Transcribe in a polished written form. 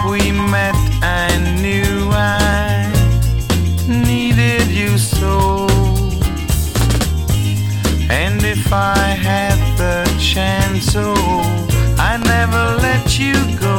we met, I knew I needed you so. And if I had the chance, oh, I'd never let you go.